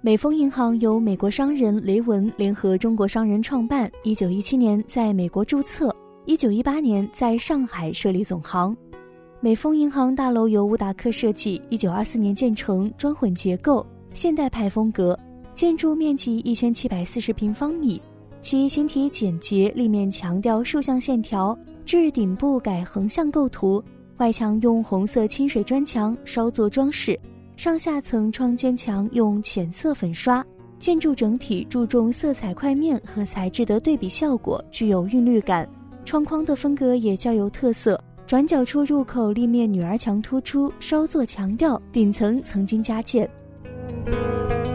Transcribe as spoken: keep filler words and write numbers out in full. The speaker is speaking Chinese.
美丰银行由美国商人雷文联合中国商人创办，一九一七年在美国注册，一九一八年在上海设立总行。美丰银行大楼由乌达克设计，一九二四年建成，砖混结构，现代派风格，建筑面积一千七百四十平方米，其形体简洁，立面强调竖向线条，至顶部改横向构图，外墙用红色清水砖墙稍作装饰，上下层窗间墙用浅色粉刷，建筑整体注重色彩块面和材质的对比效果，具有韵律感。窗框的风格也较有特色，转角处入口立面女儿墙突出，稍作强调，顶层曾经加建。